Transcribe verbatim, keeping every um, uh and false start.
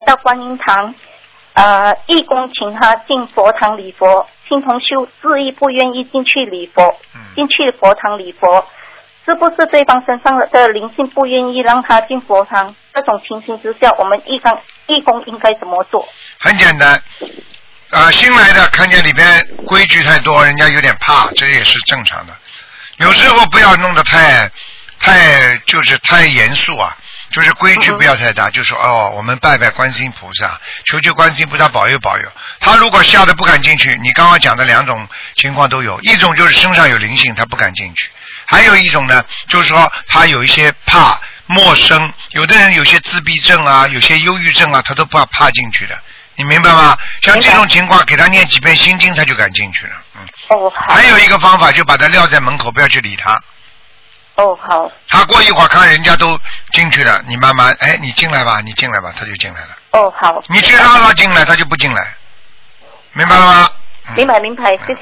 到观音堂，呃，义工请他进佛堂礼佛，新同修执意不愿意进去礼佛，进去佛堂礼佛，是不是对方身上的灵性不愿意让他进佛堂？这种情形之下，我们义工义工应该怎么做？ 很简单，啊、呃，新来的看见里边规矩太多，人家有点怕，这也是正常的。有时候不要弄得太太就是太严肃啊。就是规矩不要太大，就说哦，我们拜拜观世音菩萨，求求观世音菩萨保佑保佑。他如果吓得不敢进去，你刚刚讲的两种情况都有，一种就是身上有灵性，他不敢进去；还有一种呢，就是说他有一些怕陌生，有的人有些自闭症啊，有些忧郁症啊，他都不怕进去的，你明白吗？像这种情况，给他念几遍心经，他就敢进去了。嗯。 哦。 还有一个方法，就把他撂在门口，不要去理他。 哦，好。 他过一会儿看人家都进去了，你慢慢，哎，你进来吧，你进来吧，他就进来了。 哦，好。 你去让他进来，他就不进来，明白了吗？ 明白明白，谢谢。